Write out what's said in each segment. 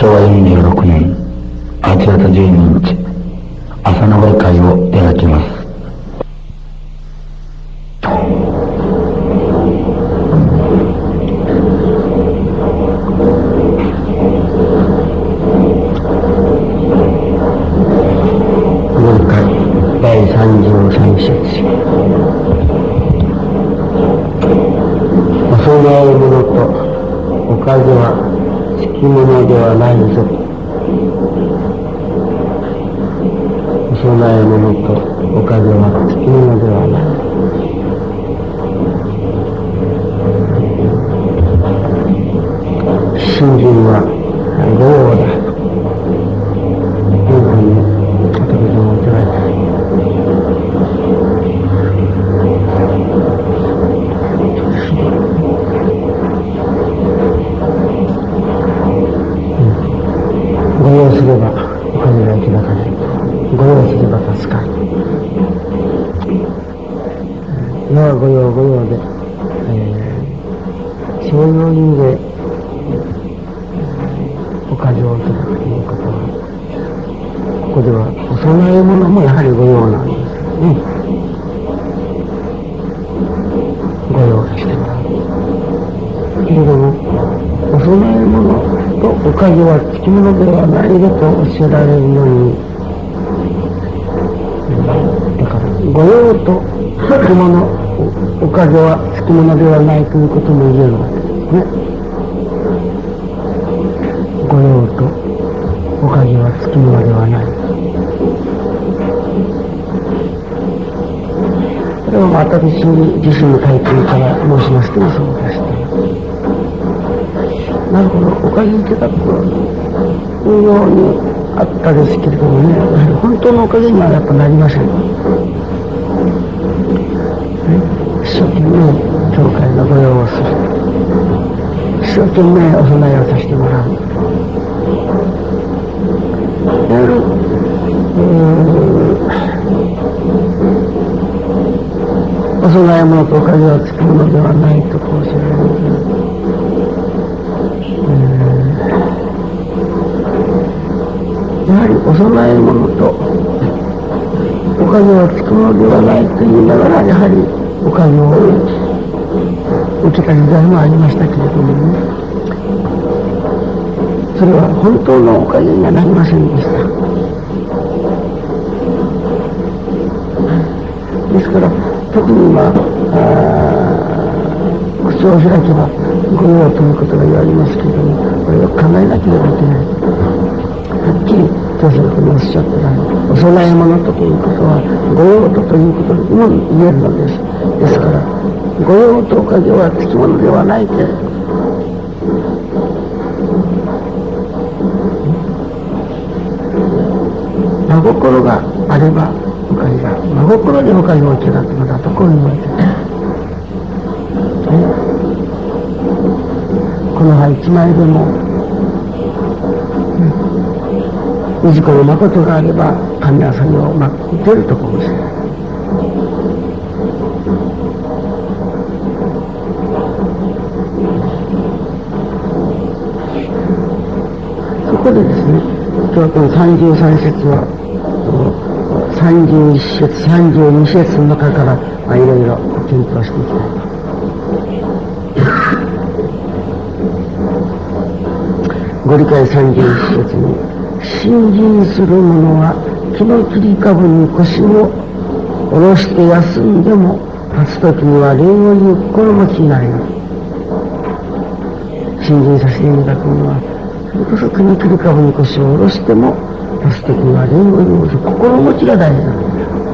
和26年8月12日朝の会会を開きます。文会第33節。お供え物とおかずはつきものではないぞ。お供え物とおかずはつきものではない。信心は御用だというふうに仏様は言われた。御用すればお金がいけなかれる。御用すれば助かる。世は御用御用で、そういう意味でお金をいただくということは、ここではお供え物もやはり御用なんですね。御用としては。けれどもお供え物とおかずはつきものではないでと教えられるのに、だから御用とつきもの、おかずはつきものではないということも言えるわけですね。御用とおかずはつきものではない。これは私自身の体験から申しますけどそうでした。なるほど、おかずいただくようにあったですけれどもね、やはり本当のおかずにはやっぱなりません。一生懸命教会の御用をする。一生懸命お供えをさせてもらう。いわゆるお供え物とおかずはつきものではないとこう教えられます。やはりお供え物とおかずはつくものではないと言いながら、やはりおかずを受けた時代もありましたけれどもね、それは本当のおかずにはなりませんでした。ですから特に今口を開けば御用ということが言われますけれども、これを考えなければいけない。はっきり教祖がおっしゃったら、お供え物ということは御用とということにも言えるのです。ですから御用とおかずはつきものではないけれど、真心があればおかずが、真心でおかずをいただくのだとこういうわけです。この葉一枚でも氏子の誠があれば神はそれを打てるところです。そこでですね、今日この33節は31節32節の中からいろいろ検討していきたいと。ご理解31節に、信心する者は木の切り株に腰を下ろして休んでも立つときには礼を言う心持ちになれる。信心させていただく者はそれこそ木の切り株に腰を下ろしても立つときには礼を言う心持ちが大事なんです。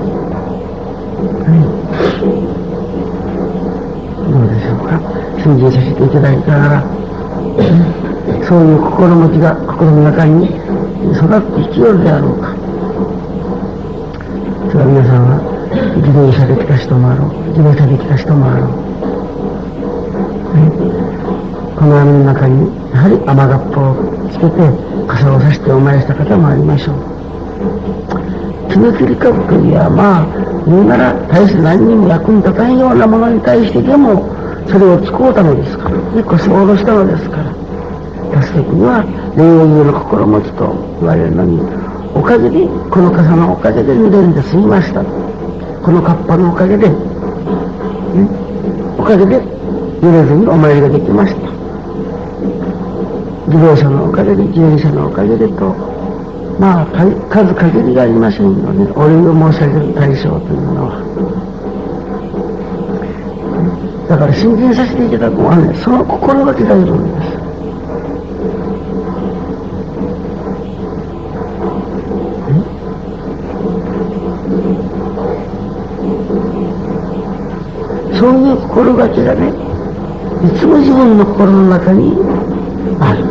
どうでしょうか。信心させていただいたならそういう心持ちが心の中に育ってきよるであろうか。それは皆さんは自動車で来た人もあろう、自動車で来た人もあろう。この雨の中にやはり雨がっぱをつけて傘を差してお参りした方もありましょう。木の切り株といや、言うなら大して何にも役に立たんようなものに対してでもそれを使うたのですから、腰を下ろしたのですから、立つ時には霊を言うの心持ちと言われるのに、おかげで、この傘のおかげで濡れんで済みました。このカッパのおかげで、おかげで濡れずにお参りができました。自動車のおかげで、自転車のおかげでと、まあ、数限りがありませんよね。お礼を申し上げる対象というのは。だから信心させていただくのはね、その心がけがいるんです。そういう心がけがね、いつも自分の心の中にある。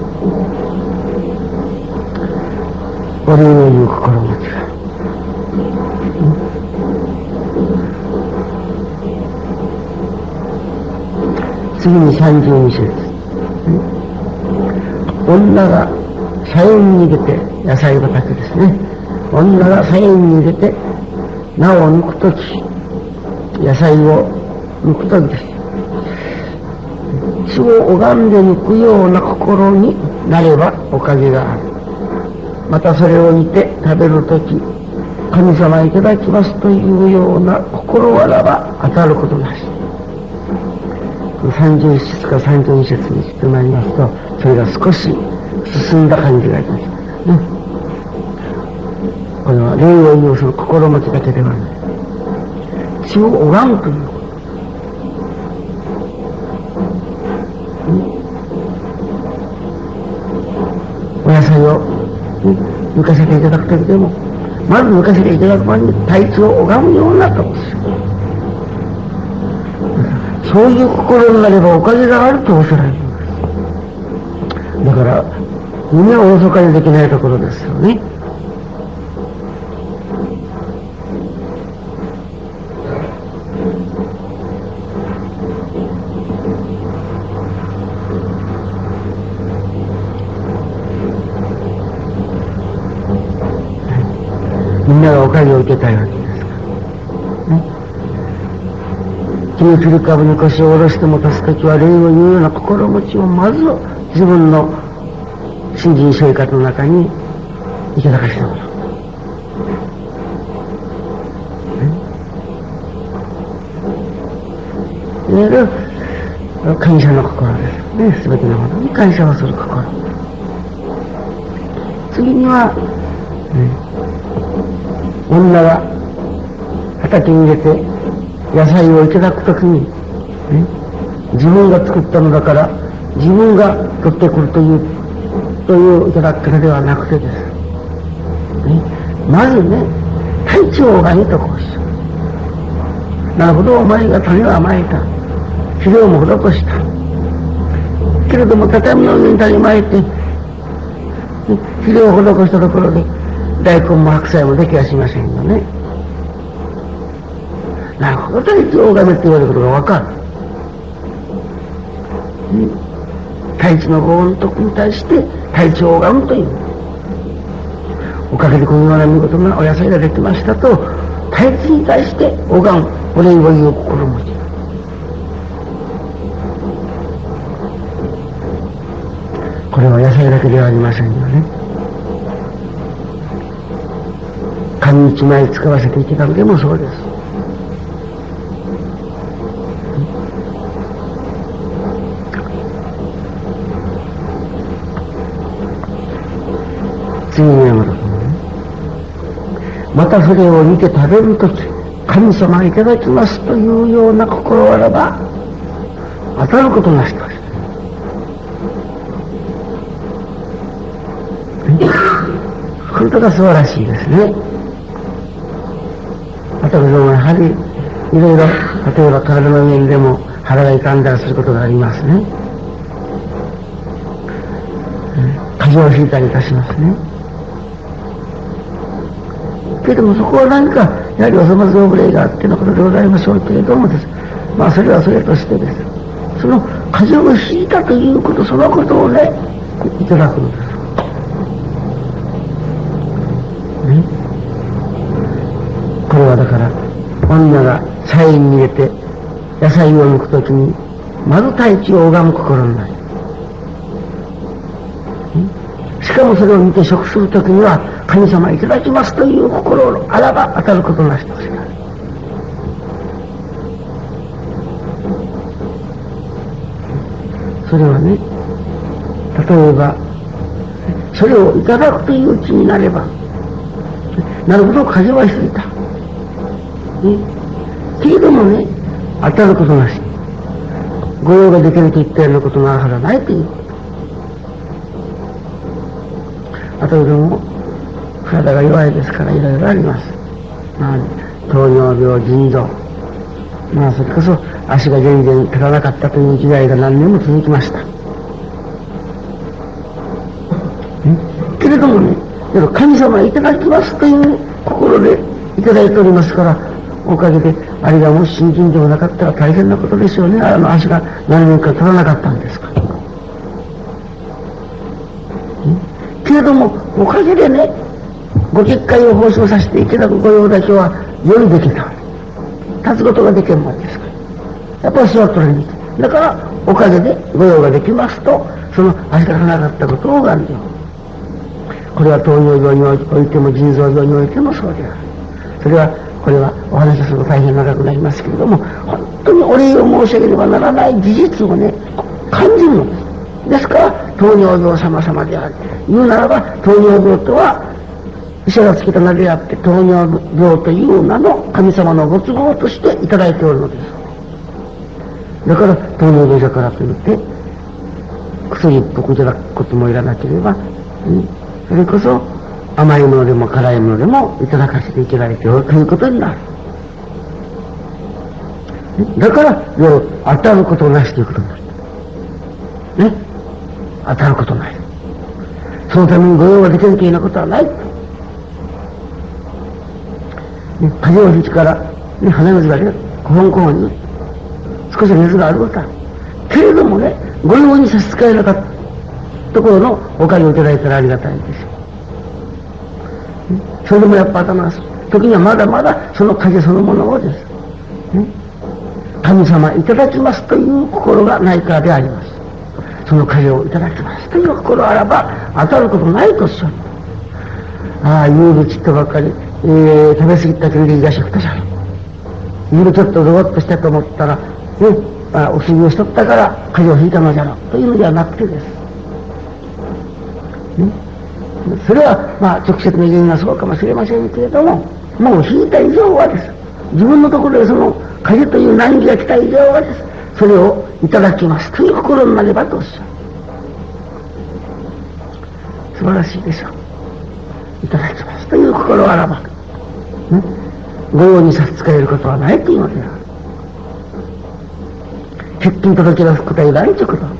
お礼を言う心持ちが。次に32節。女が菜園に出て、野菜畑ですね。女が菜園に出て、菜を抜くとき、野菜を抜くときです。主を拝んで抜くような心になればおかげがある。またそれを見て食べるとき、神様いただきますというような心わらば当たることなし。31節か32節にしてまいりますと、それが少し進んだ感じがいたしますね。これは霊を言うその心持ちだけではない。主を拝むということ。お野菜を抜かせていただくときでも、まず抜かせていただく前に体調を拝むようになったんですよ。そういう心になればおかげがあるとおっしゃられるんです。だから、夢をおろそかにできないところですよね。みんながおかげを受けたいわけですから。ね。気切り株に腰を下ろしても立つときは、霊を言うような心持ちをまず自分の信心生活の中にいただかせてもらう。いわゆる感謝の心ですね。すべてのものに感謝をする心。次には、女が畑に入れて野菜をいただくときに、自分が作ったのだから自分が取ってくるといういただき方ではなくてです。まずね、体調がいいとこうしよう。なるほど、お前が種をまいた。肥料も施した。けれども畳の上に種まいて、肥料を施したところで大根も白菜もできはしませんよね。なるほど、体調を拝めって言われることがわかる。大地のご恩徳に対して体調を拝むという。おかげでこのような見事なお野菜ができましたと、大地に対して拝む、お礼を言う心持ち。これは野菜だけではありませんよね。紙一枚使わせていただくでもそうです。次に読むときにね、またそれを見て食べるとき、神様いただきますというような心あらば当たることなしとして、これが素晴らしいですね。私どもやはりいろいろ、例えば体の面でも腹が痛んだりすることがありますね。風邪をひいたりいたしますね。けれどもそこは何かやはりお粗末お無礼があってのことでございましょうけれどもです。まあそれはそれとしてです。その風邪をひいたということ、そのことをね、いただくのです。これはだから女が菜園に入れて野菜を抜くときにまず大地を拝む心になる。 しかもそれを見て食するときには、神様いただきますという心をあらば当たることなしとします。それはね、例えば、それをいただくという気になれば、なるほど、風は過ぎた。けれどもね、当たることなし。御用ができるといったようなことがあるはずはないという。あとでも、体が弱いですからいろいろあります。糖尿病、腎臓。それこそ足が全然立たなかったという時代が何年も続きました。けれどもね、神様いただきますという心でいただいておりますから、おかげで、あれがもし新人でもなかったら大変なことでしょうね。足が何年か立たなかったんですから。けれども、おかげでね、ご結界を奉仕させていただく御用だけは、よいできた。立つことができるもんですから。やっぱり座っとるに。だから、おかげで御用ができますと、その足が立たなかったことを拝んでおる。これは糖尿病においても腎臓病においてもそうである。それは、これはお話しすると大変長くなりますけれども、本当にお礼を申し上げねばならない事実をね、感じるのです。ですから、糖尿病様々である。言うならば、糖尿病とは、医者がつけた名であって、糖尿病という名の神様のご都合としていただいておるのです。だから、糖尿病者からといって、薬っぽくいただくこともいらなければ、それこそ、甘いものでも辛いものでもいただかせていただいておるということになる。だから、当たることなしということになる。ね。当たることない。そのために御用ができるというようなことはない。風を吹きから、鼻水が出る。コホンコホンに少し熱があることだ。けれどもね、御用に差し支えなかったところのおかげをいただいたらありがたいんですよ。それでもやっぱ頭がする。時にはまだまだその風そのものをです。神様いただきますという心がないからであります。その風をいただきますという心あらば当たることないとおっしゃる。夕べちっとばっかり、食べ過ぎたけどいいがしくたじゃん。夕ちょっとドロッとしたと思ったら、お杉をしとったから風邪をひいたのじゃろというのではなくてです。それは直接の原因がそうかもしれませんけれども、もう引いた以上はです。自分のところでその風という難儀が来た以上はです。それをいただきますという心になればとおっしゃる。素晴らしいでしょう。いただきますという心あらば、御用に差し支えることはないというのである。欠勤届け出すことはいらんということ。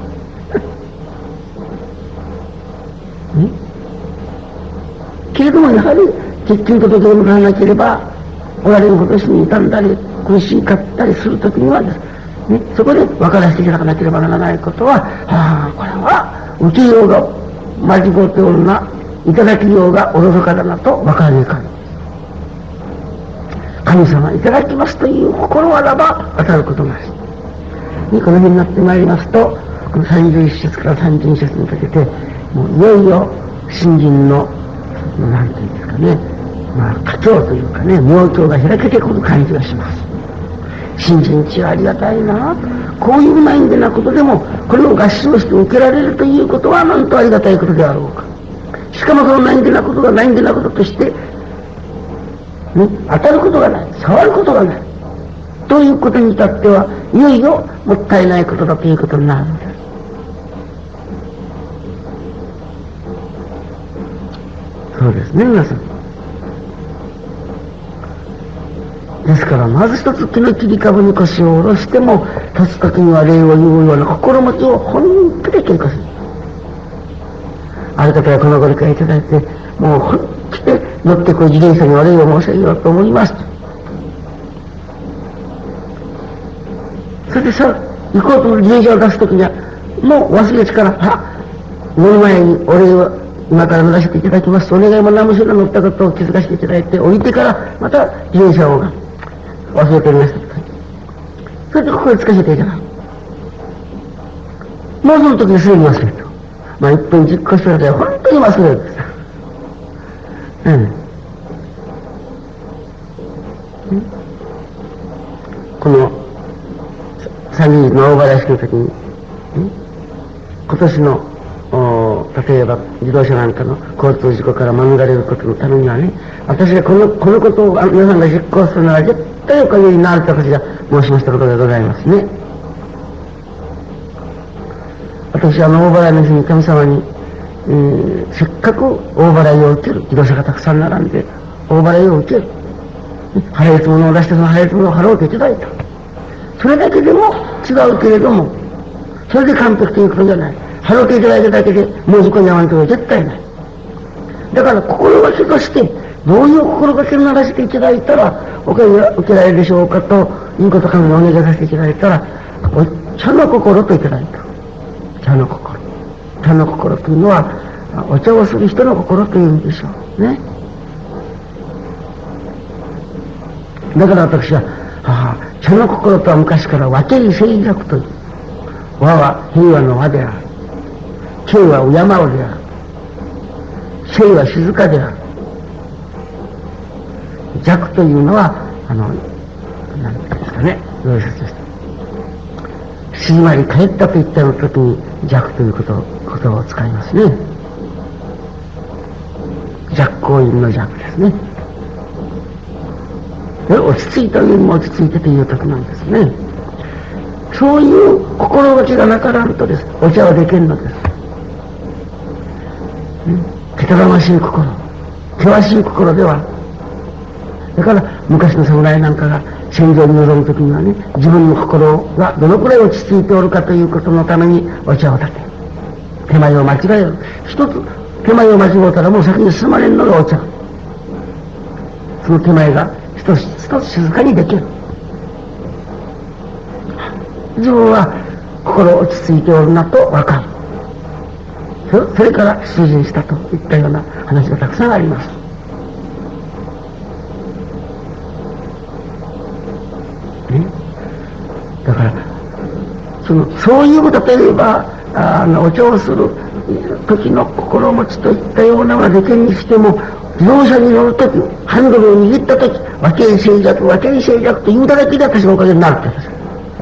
けれどもやはり欠勤届を迎えなければおられることしに傷んだり苦しかったりするときにはです、そこで分からせていただかなければならないことは、これは受けようが間違っておるな、いただきようがおろそかだなと分からねえかん。神様いただきますという心あらば当たることなし。この辺になってまいりますと、この31節から32節にかけて、もういよいよ新人のなんていうんですかね、課長というかね、明鏡が開けてくる感じがします。新人地はありがたいな。こういうないんでなことでも、これを合唱して受けられるということは、なんとありがたいことであろうか。しかもそのないんでなことがないんでなこととして、当たることがない、触ることがない。ということに至っては、いよいよもったいないことだということになるのです。そうですね、皆さん。ですから、まず一つ木の切り株に腰を下ろしても、立つときには礼を言うような心持ちを本気で切りかす。ある方はこのご理解いただいて、もう本気で乗ってこう自転車には礼を申し上げようと思います。それでさ、行こうと自転車を出すときには、もう忘れちから、乗る前にお礼を今から乗らせていただきますと、お願いも何もしろ乗ったことを気づかせていただいて、降りてからまた自転車を忘れておりました。それでここへつかせていただく。もうその時にすぐに忘れた。 まあ1分10個したらで本当に忘れるんです。この30日の大払い式の時に、今年の例えば自動車なんかの交通事故から免れることのためにはね、私がこのことを皆さんが実行するなら絶対おかげになると私が申しましたことでございますね。私大払いの日に神様に、せっかく大払いを受ける自動車がたくさん並んで大払いを受ける、払いつものを出してその払いつものを払うといただいた。それだけでも違うけれども、それで完璧ということじゃない。払っていただいただけでもう事故に遭わないことは絶対ない。だから心がけとしてどういう心がけをならせていただいたらおかげが受けられるでしょうかということからお願いさせていただいたら、茶の心といただいた。茶の心。茶の心というのはお茶をする人の心という意味でしょうね。だから私は茶の心とは昔から分けり静寂という。和は平和の和である。敬は敬うである。静は静かである。寂というのは何て言うんですかね、どういう説ですか。静まり帰ったと言ったの時に寂という言葉を使いますね。寂光院の寂ですね。落ち着いたよりも落ち着いてという時なんですね。そういう心がけがなからんとです、お茶はできんのです。けたたましい心、険しい心では。だから昔の侍なんかが戦場に臨む時にはね、自分の心がどのくらい落ち着いておるかということのためにお茶を立て、手前を間違える。一つ手前を間違うたらもう先に進まれんのがお茶。その手前が一つ一つ静かにできる。自分は心落ち着いておるなと分かる。それから出陣したといったような話がたくさんあります。だからそういうことといえばお茶をする時の心持ちといったようなのはできにしても、自動車に乗る時ハンドルを握った時分けに静寂分けに静寂と言うだけで私のおかげになるって言うんです。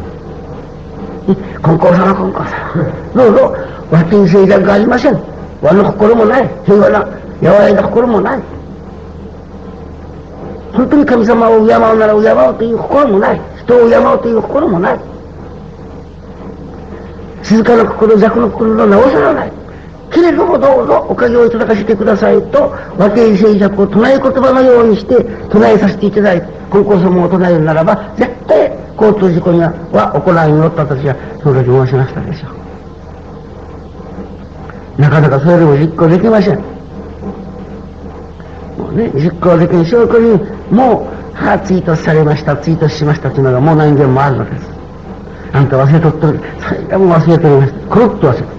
金光様金光様どうぞ分けに静寂がありません。和の心もない、平和な和らいだ心もない。本当に神様を敬うなら敬うという心もない。人を敬うという心もない。静かな心、寂の心のなおさらない。けれどもどうぞおかげをいただかせてくださいと和敬静寂を唱え言葉のようにして唱えさせていただいて、金光様を唱えるならば絶対交通事故には起こらないよと私はその時申しましたでしょう。なかなかそれでも実行できません。もうね、実行できる証拠にもうツイートされました、ツイートしましたというのがもう何件もあるのです。あんた忘れとってる、最後も忘れておりました。コロッと忘れて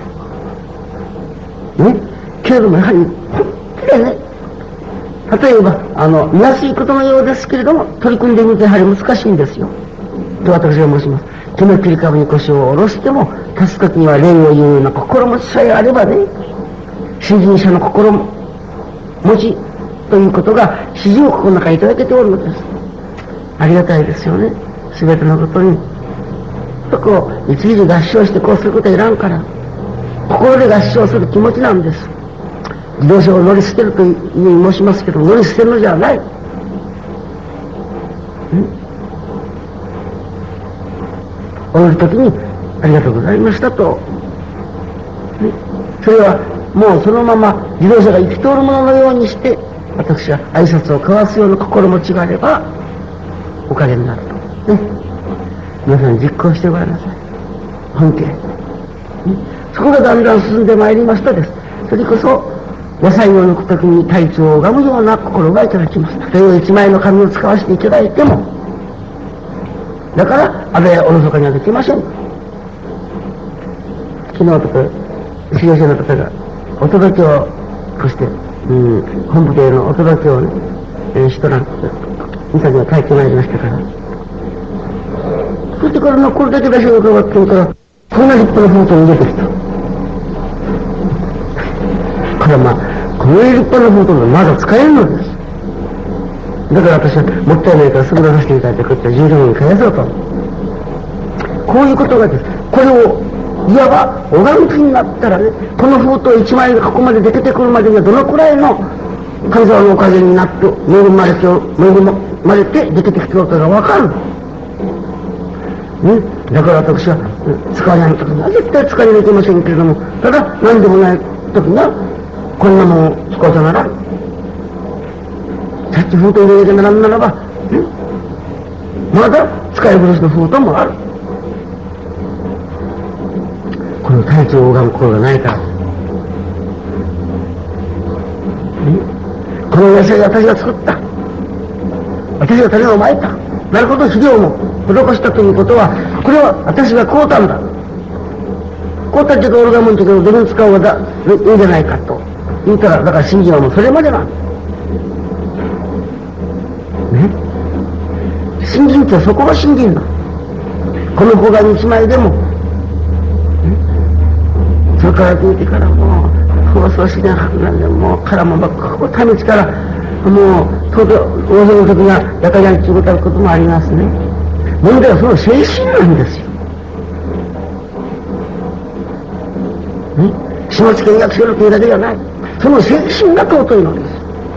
ね、けれどもやはり本気でね、例えば見やすいことのようですけれども取り組んでみるとやはり難しいんですよと私が申します。手の切り株に腰を下ろしても立つ時には礼を言うような心持ちさえあればね、信心者の心持ちということが指示をここの中にいただけておるのです。ありがたいですよね。すべてのことにとこう一時合唱してこうすることはいらんから、心で合唱する気持ちなんです。自動車を乗り捨てるというふうに申しますけど、乗り捨てるのじゃない。降りるときにありがとうございましたと、それはもうそのまま自動車が生き通るもののようにして私は挨拶を交わすような心持ちがあればおかげになると、皆さん実行してごらんなさい。本気で、そこがだんだん進んでまいりますとです、それこそ野菜を抜くときに体調を拝むような心がいただきます。例えば一枚の紙を使わせていただいても、だからあれおろそかにはできません。昨日とか修行者の方がお届けをそして本部でのお届けをね、人なんて三崎が帰ってまいりましたから、そしてこれのこれだけ出しを伺ってるからこんな立派な封筒に入れてきた。 からまあ、この立派な封筒がまだ使えるのです。だから私はもったいないからすぐ出させていただいて、こっちは10年に返そうと。こういうことがです。これを、いわば、拝む気になったらね、この封筒1枚がここまで出てくるまでにはどのくらいの神様のおかげになって、恵まれて出てきてくるかがわかる。ね、だから私は使わないときには絶対使いにいけませんけれども、ただ何でもないときにはこんなものを使うとならさっき封筒入れてならんならば、まだ使い古しの封筒もある。この体調を拝む心がないから、この野菜私が作った、私が種をまいた、なるほど肥料も施したということは、これは私が買うたんだ。買うたって言うと俺がもんとけど、どれに使うがいいんじゃないかと言うたら、だから信心はもうそれまでなんだ。ね。信心ってそこが信心だ。この子が一枚でも、それから聞いてからもう、そうそうしなんでもうからもばっかこためちから、もう、とうとう、大勢の時には、やかやんちゅうこともありますね。問題はその精神なんですよ。下地見学するというだけじゃない。その精神が尊いのです。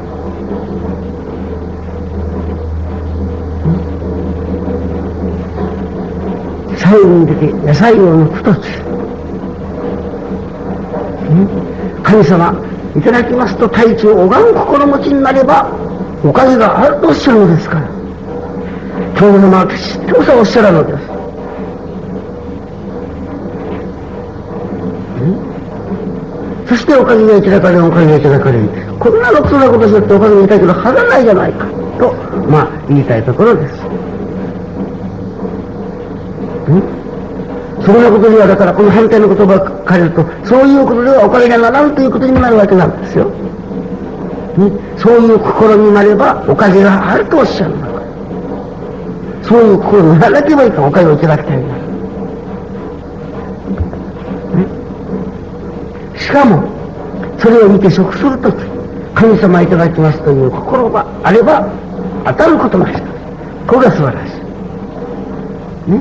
最後に出て、野菜用の一つ。神様、いただきますと大地を拝む心持ちになれば、おかげがあるとおっしゃるのですから。教皇様は知っておっしゃるのです。そしておかげがいただかれる、おかげがいただかれる。こんなろくなことするっておかげがいただけどはらないじゃないか、と、まあ、言いたいところです。そんなことには、だからこの反対の言葉を借りると、そういうことではおかげがならんということにもなるわけなんですよ。そういう心になればおかげがあるとおっしゃるんだから。そういう心にならなければいいか、おかげをいただきたいんだ。しかも、それを見て食するとき、神様いただきますという心があれば、当たることなし。これが素晴らしい。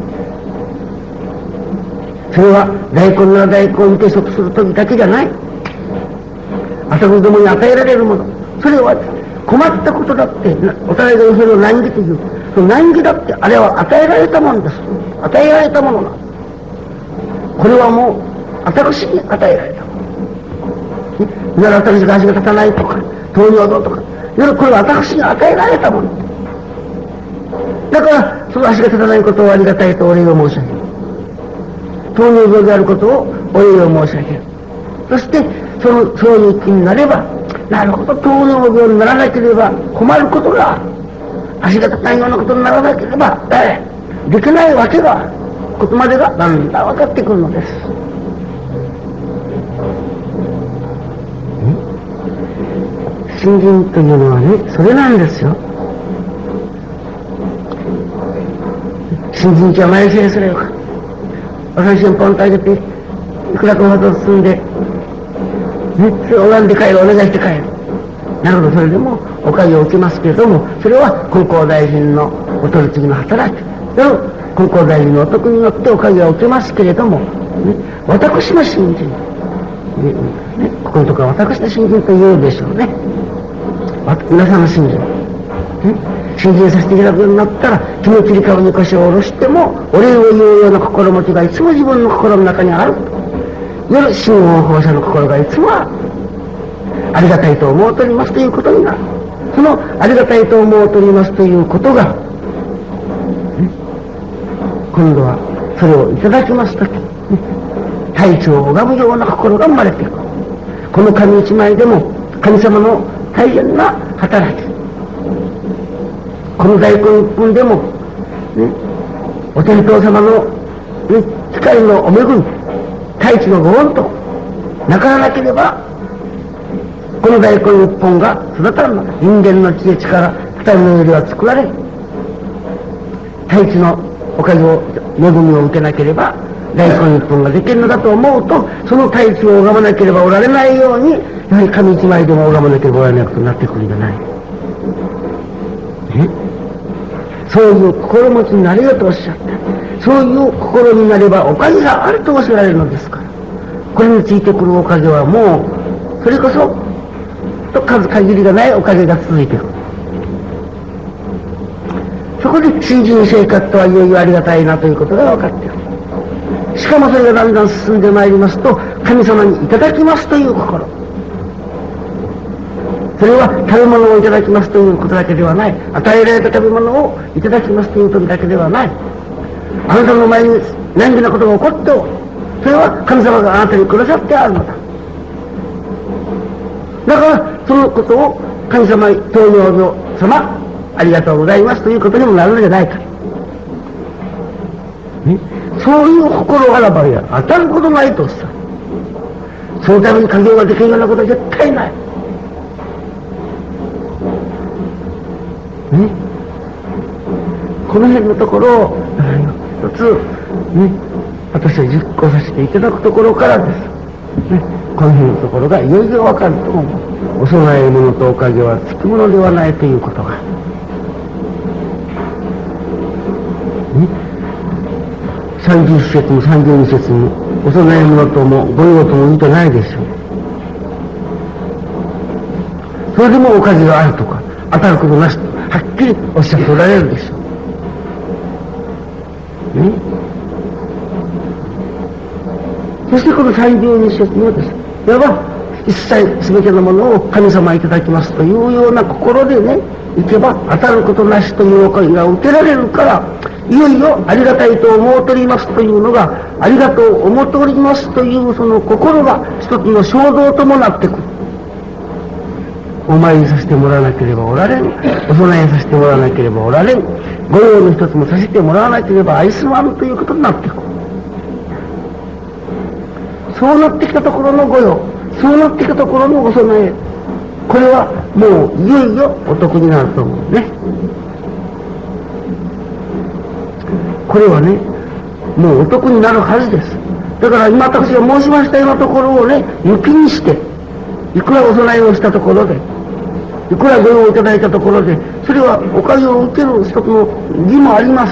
それは大根なら大根を見て食するときだけじゃない。朝子供に与えられるもの。それは困ったことだって、お互いがそれを難儀という。その難儀だって、あれは与えられたものです。与えられたものな。これはもう、私に与えられたもの。なら私が足が立たないとか、糖尿病とか。これは私に与えられたもの。だから、その足が立たないことをありがたいとお礼を申し上げる。糖尿病であることをお礼を申し上げる。そして、そういう気になれば、なるほど、糖尿病にならなければ困ることがある。足が立たないようなことにならなければ、できないわけがある。ことまでがだんだん分かってくるのです。信心というのはね、それなんですよ。信心地は前せいすれば、私にポンとあげて、いくらかほど進んで、それを拝んで帰る、お願いして帰る。なるほど、それでもおかげを受けますけれども、それは金光大臣のお取り次ぎの働き。金光大臣のお得によっておかげを受けますけれども、私の信心。ここのところは私の信心と言うでしょうね。皆さんの信心。信心させていただくようになったら、気の切り株に腰を下ろしても、お礼を言うような心持ちがいつも自分の心の中にある。夜、信号放射の心がいつもある。ありがたいと思うとりますということになる。そのありがたいと思うとりますということが、今度はそれをいただきますとき、大地を拝むような心が生まれていく。この紙一枚でも神様の大変な働き。この大根一本でも、お天道様の、光のお恵み、大地のご恩となからなければ、この大根一本が育たんのだ。人間の知恵力、二人のよりは作られる。大地のおかげを、恵みを受けなければ、 大根一本ができるのだと思うと、その大地を拝まなければおられないように、やはり紙一枚でも拝まなければおられないことになってくるんじゃない。そういう心持ちになれよとおっしゃった。そういう心になればおかげがあるとおっしゃられるのですから。これについてくるおかげはもう、それこそ、数限りがないおかげが続いている。そこで新人生活とはいよいよありがたいなということが分かっている。しかもそれがだんだん進んでまいりますと、神様にいただきますという心。それは食べ物をいただきますということだけではない。与えられた食べ物をいただきますということだけではない。あなたの前に何気なことが起こっておる。それは神様があなたにくださってあるのだ。だからそのことを神様、東洋の様、ありがとうございますということにもなるのじゃないか。そういう心あらばや当たることないとさ。そのために稼業ができるようなことは絶対ない。この辺のところを一つ、私は実行させていただくところからです。この辺のところがいよいよわかると思う。お供え物とおかげはつきものではないということが。31節も32節もお供え物ともご用とも言ってないでしょう。それでもおかげがあるとか当たることなしとはっきりおっしゃっておられるでしょう。そしてこの32節にはですね、いわば一切全てのものを神様いただきますというような心でね、いけば当たることなしというおかげが受けられるから、いよいよありがたいと思うとりますというのが、ありがとう思うとりますというその心が一つの衝動ともなってくる。お参りさせてもらわなければおられん。お供えさせてもらわなければおられん。御用の一つもさせてもらわなければ愛すまんということになってくる。そうなってきたところの御用、そうなってきたところのお供え、これはもういよいよお得になると思うね。これはね、もうお得になるはずです。だから今私が申しましたようなところをね、抜きにして、いくらお供えをしたところで、いくら御用をいただいたところで、それはおかげを受ける一つの義もあります。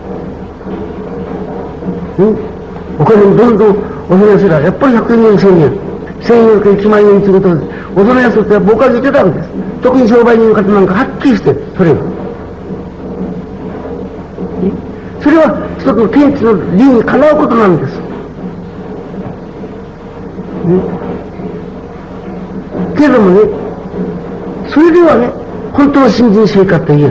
お金をどんどんお供えすれば、やっぱり100円、1000円、1000円か1万円ということで、お供えするとやっぱおかげいただくんです。特に商売人の方なんかはっきりして、それが。それは一つの天地の理にかなうことなんです。けれどもね、それではね、本当の新人生活と言える。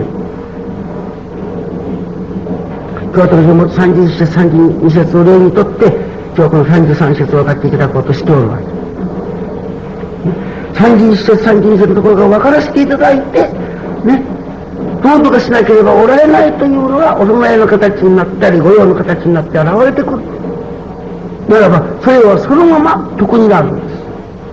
今日私はもう31節、32節を例にとって、今日はこの33節を分かっていただこうとしておるわけ。31節、32節のところが分からせていただいて、ね、どうとかしなければおられないというのがお供えの形になったり、御用の形になって現れてくる。ならば、それはそのまま得になるんです。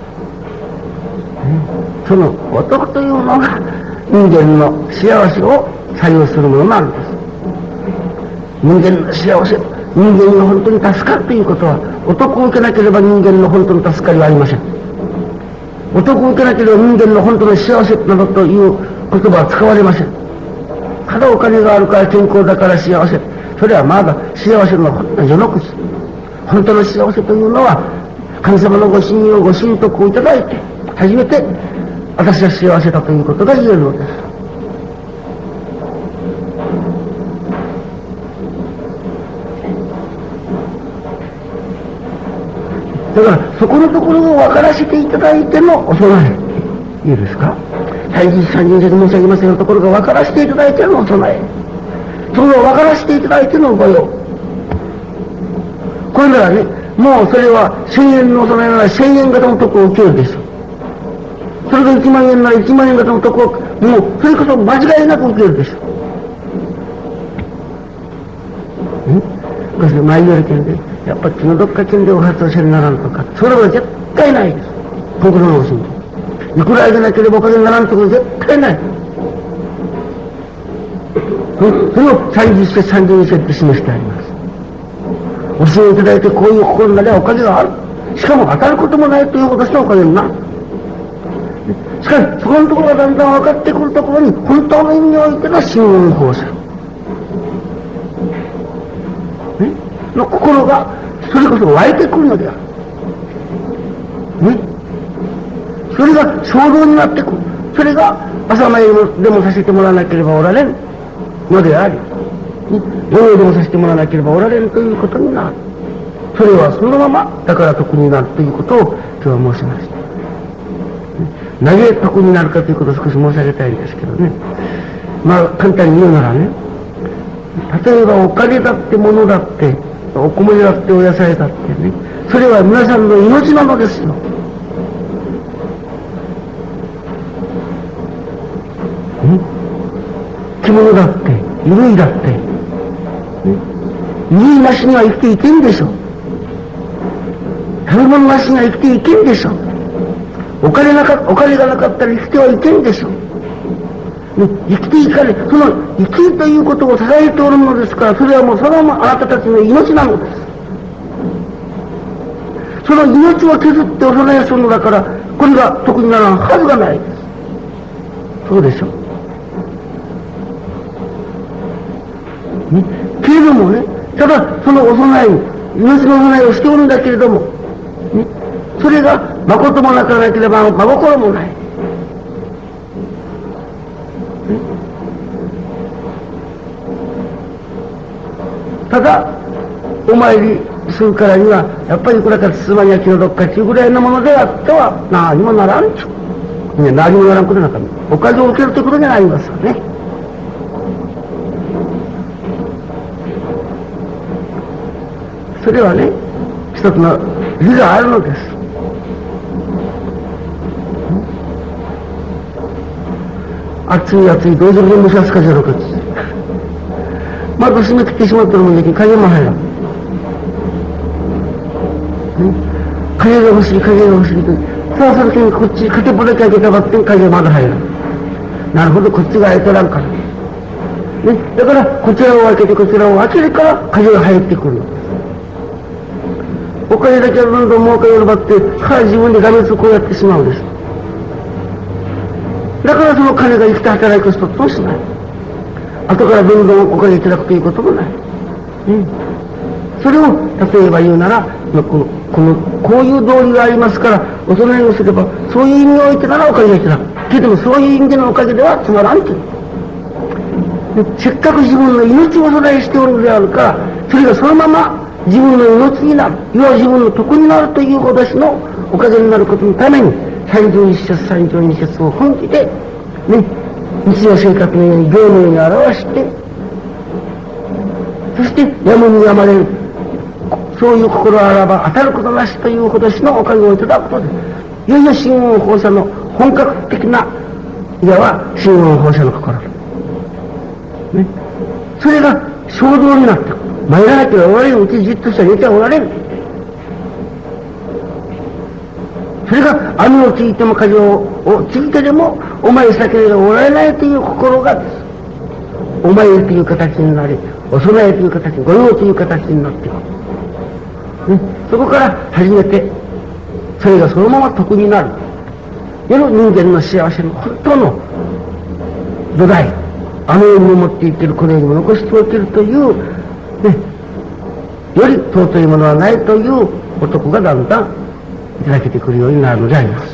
そのお得というのが人間の幸せを左右するものなんです。人間の幸せ、人間が本当に助かるということは、お得を受けなければ人間の本当の助かりはありません。お得を受けなければ人間の本当の幸せなどという言葉は使われません。ただお金があるから健康だから幸せ。それはまだ幸せの序の口。本当の幸せというのは、神様のご信用、ご神徳をいただいて、初めて私は幸せだということが言えるのです。だからそこのところを分からせていただいてのお供え、いいですか。大事三人節申し上げませんのところが分からせていただいてのお供え、それを分からせていただいての御用。これならね、もうそれは1000円のお供えなら1000円型の得を受けるでしょう。それが1万円なら1万円型の得を、もうそれこそ間違いなく受けるでしょう。昔の前より県で、やっぱ気のどっか県でお初をせにならんとか、それは絶対ないです。心のご信仰。いくらあげなければおかげにならんところ絶対ない。それを30節、32節って示してあります。 教えをいただいてこういう心になりゃおかげがある。しかも当たることもないということしておかげになる。しかし、そこのところがだんだん分かってくるところに、本当の意味においての真言放射の心が、それこそ湧いてくるのである。それが衝動になってくる。それが朝参りでもさせてもらわなければおられんのであり、夜でもさせてもらわなければおられんということになる。それはそのまま、だから得になるということを今日は申しました。なぜ得になるかということを少し申し上げたいんですけどね。まあ簡単に言うならね、例えばお金だって物だって、お米だってお野菜だってね、それは皆さんの命なのですよ。着物だって、衣類だって、衣類なしには生きていけんでしょ。食べ物なしには生きていけんでしょ。お金がなかったら生きてはいけんでしょ。生きていかれ、その生きるということを支えておるのですから、それはもうそのままあなたたちの命なのです。その命を削ってお供えするのだから、これが得にならんはずがないです。そうでしょ。けれどもね、ただそのお供え、命のお供えをしておるんだけれども、それが誠もなからなければ真心もない。ただお参りするからにはやっぱりこれからつまりは気のどっかちゅうぐらいのものであっては何もならんちゅう。何もならんことなんかおかげを受けるということになりますよね。それはね、一つの理があるのです。暑い暑いどうぞで蒸し暑かじゃろうかって窓閉めてきてしまったのもでき影も入らん。影が欲しい影が欲しいとさあその時にこっち片っぽだけ開けたばって影がまだ入らん。なるほど、こっちが開いてらんからだからこちらを開けてこちらを開けるから風が入ってくるの。お金だけはどんどん儲かりを奪って自分で画面をこうやってしまうです。だからその金が生きて働く人としない。後からどんどんお金いただくということもない。それを例えば言うならこういう道理がありますからお供えをすればそういう意味においてならお金がいただくけどもそういう意味でのおかげではつまらんという。せっかく自分の命をお供えしておるのであるからそれがそのまま自分の命になる、要は自分の得になるという私のおかげになることのために31節32節を本気で、日常生活のように業のように表して、そしてやむにやまれる、そういう心あらば当たることなしという私のおかげをいただくことです。いよいよ真言放射の本格的な、いわば真言放射の心。それが衝動になってくる。参らなければおられるうちじっとしたら寝てはおられる。それが網をついても風をついてでもお参りしなければおられないという心がです。お参りという形になり、お供えという形、御用という形になっていく。そこから初めてそれがそのまま得になる。世の人間の幸せの本当の土台、あの世に持っていけるこの世にも残しておけるという、より尊いものはないという男がだんだんいただけてくるようになるのであります。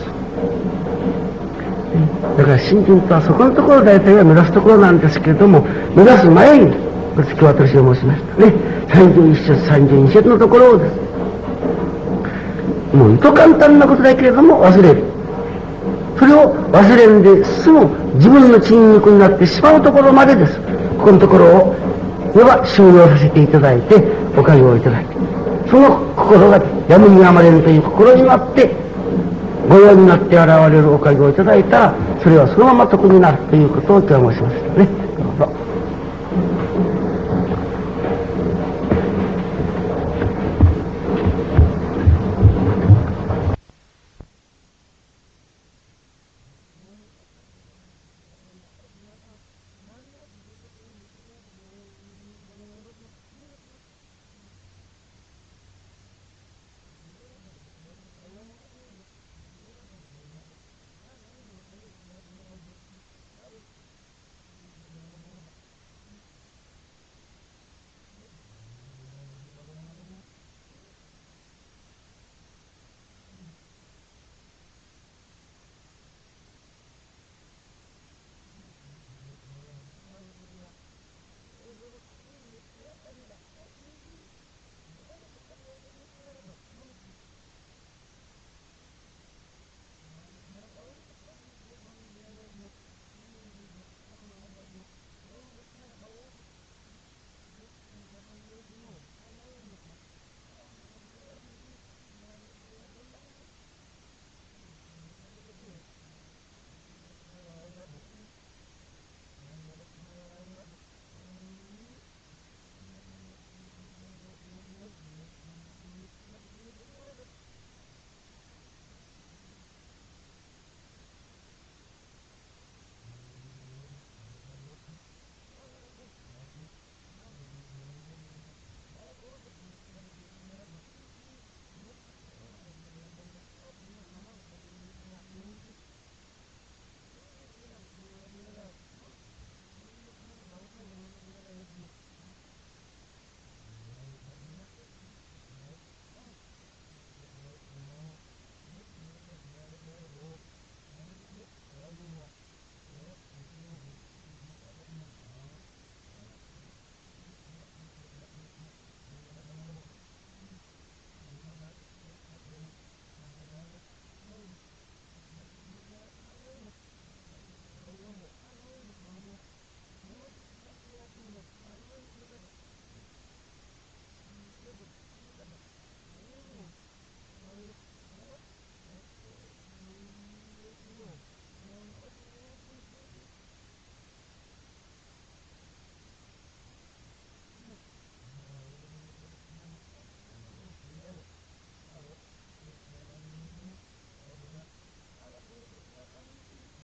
だから信心とはそこのところ大体は目指すところなんですけれども、目指す前に今日私が申しましたね、31節32節のところをです。もうと簡単なことだけれども忘れる。それを忘れんで済む自分の沈黙になってしまうところまでです。ここのところをいわば修行させていただいておかげをいただいて、その心がやむにやまれるという心になってご用になって現れるおかげをいただいたら、それはそのまま得になるということを今日は申しましたね。